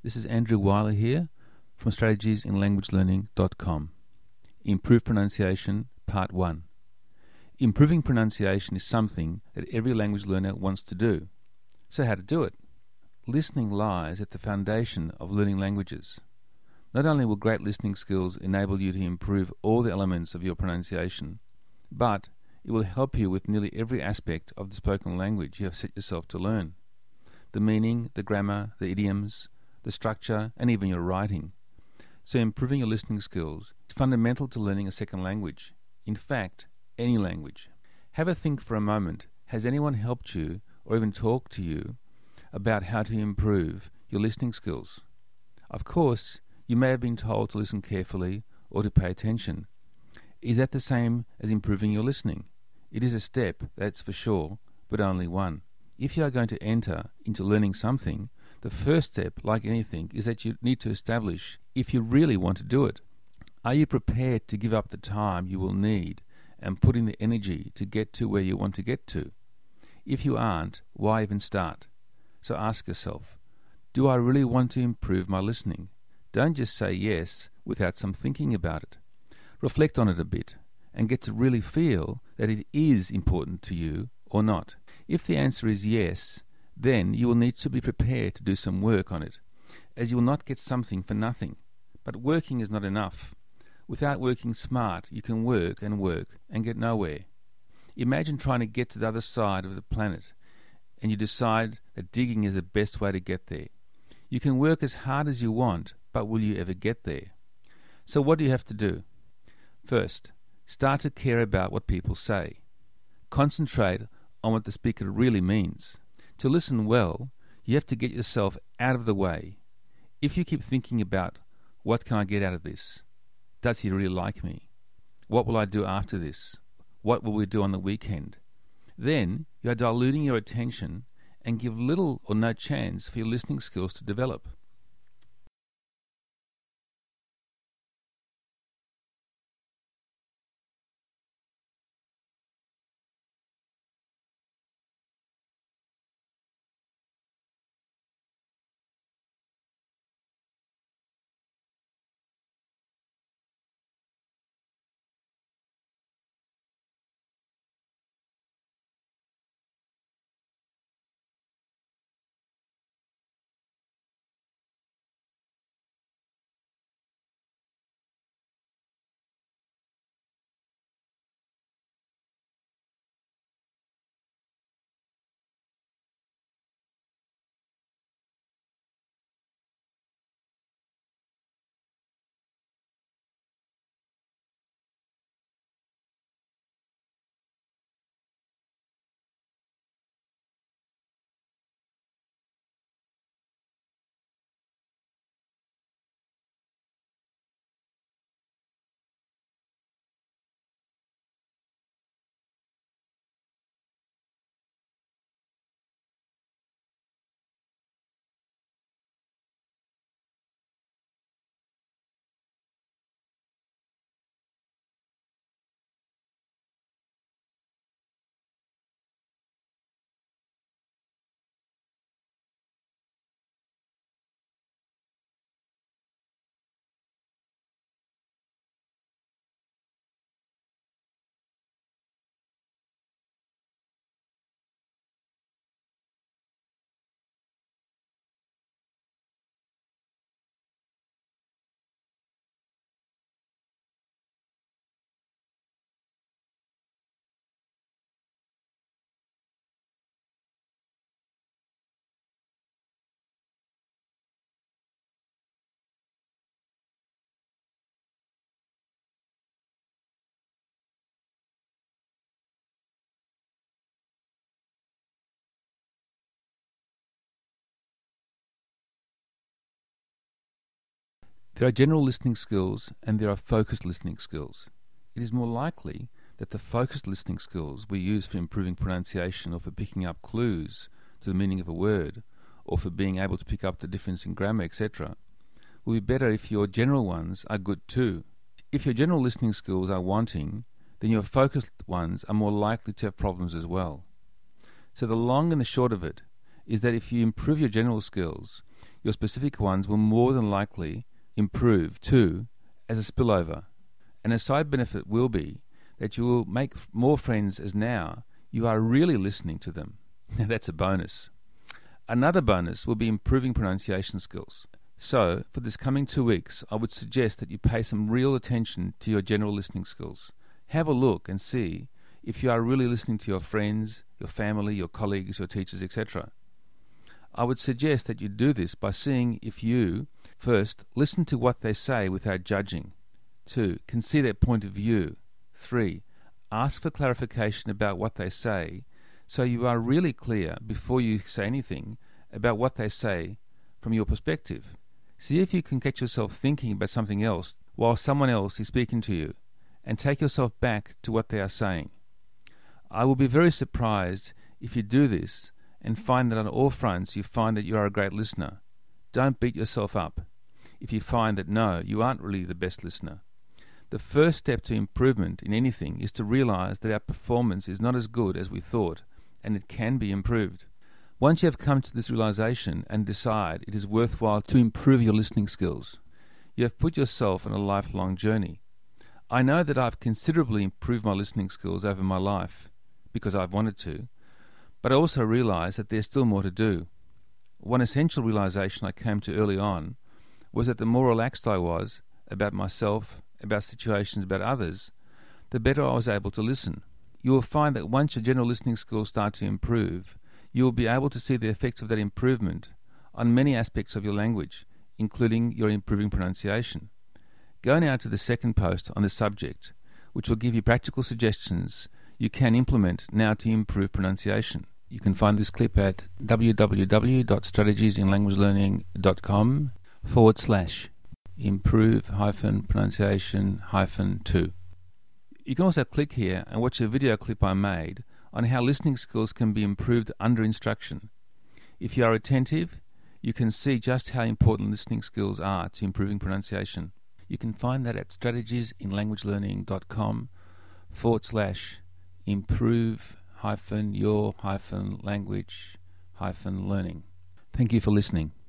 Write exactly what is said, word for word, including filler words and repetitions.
This is Andrew Weiler here from strategies in language learning dot com. Improve Pronunciation, Part one. Improving pronunciation is something that every language learner wants to do. So how to do it? Listening lies at the foundation of learning languages. Not only will great listening skills enable you to improve all the elements of your pronunciation, but it will help you with nearly every aspect of the spoken language you have set yourself to learn. The meaning, the grammar, the idioms, the structure, and even your writing. So improving your listening skills is fundamental to learning a second language. In fact, any language. Have a think for a moment. Has anyone helped you or even talked to you about how to improve your listening skills? Of course, you may have been told to listen carefully or to pay attention. Is that the same as improving your listening? It is a step, that's for sure, but only one. If you are going to enter into learning something, the first step, like anything, is that you need to establish if you really want to do it. Are you prepared to give up the time you will need and put in the energy to get to where you want to get to? If you aren't, why even start? So ask yourself, do I really want to improve my listening? Don't just say yes without some thinking about it. Reflect on it a bit and get to really feel that it is important to you or not. If the answer is yes, then you will need to be prepared to do some work on it, as you will not get something for nothing. But working is not enough. Without working smart, you can work and work and get nowhere. Imagine trying to get to the other side of the planet, and you decide that digging is the best way to get there. You can work as hard as you want, but will you ever get there? So what do you have to do? First, start to care about what people say. Concentrate on what the speaker really means. To listen well, you have to get yourself out of the way. If you keep thinking about, what can I get out of this? Does he really like me? What will I do after this? What will we do on the weekend? Then you are diluting your attention and give little or no chance for your listening skills to develop. There are general listening skills and there are focused listening skills. It is more likely that the focused listening skills we use for improving pronunciation or for picking up clues to the meaning of a word or for being able to pick up the difference in grammar, et cetera, will be better if your general ones are good too. If your general listening skills are wanting, then your focused ones are more likely to have problems as well. So the long and the short of it is that if you improve your general skills, your specific ones will more than likely improve too as a spillover. And a side benefit will be that you will make more friends as now you are really listening to them. That's a bonus. Another bonus will be improving pronunciation skills. So, for this coming two weeks, I would suggest that you pay some real attention to your general listening skills. Have a look and see if you are really listening to your friends, your family, your colleagues, your teachers, et cetera. I would suggest that you do this by seeing if you, first, listen to what they say without judging. Two, can see their point of view. Three, ask for clarification about what they say so you are really clear before you say anything about what they say from your perspective. See if you can get yourself thinking about something else while someone else is speaking to you, and take yourself back to what they are saying. I will be very surprised if you do this and find that on all fronts you find that you are a great listener. Don't beat yourself up if you find that no, you aren't really the best listener. The first step to improvement in anything is to realize that our performance is not as good as we thought, and it can be improved. Once you have come to this realization and decide it is worthwhile to improve your listening skills, you have put yourself on a lifelong journey. I know that I've considerably improved my listening skills over my life, because I've wanted to, but I also realize that there's still more to do. One essential realization I came to early on was that the more relaxed I was about myself, about situations, about others, the better I was able to listen. You will find that once your general listening skills start to improve, you will be able to see the effects of that improvement on many aspects of your language, including your improving pronunciation. Go now to the second post on this subject, which will give you practical suggestions you can implement now to improve pronunciation. You can find this clip at www.strategiesinlanguagelearning.com forward slash improve hyphen pronunciation hyphen two. You can also click here and watch a video clip I made on how listening skills can be improved under instruction. If you are attentive, you can see just how important listening skills are to improving pronunciation. You can find that at strategiesinlanguagelearning.com forward slash improve hyphen your hyphen language hyphen learning. Thank you for listening.